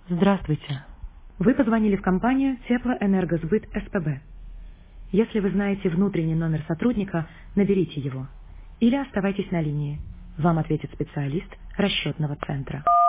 Здравствуйте. Вы позвонили в компанию Теплоэнергосбыт СПБ. Если вы знаете внутренний номер сотрудника, наберите его. Или оставайтесь на линии. Вам ответит специалист расчетного центра.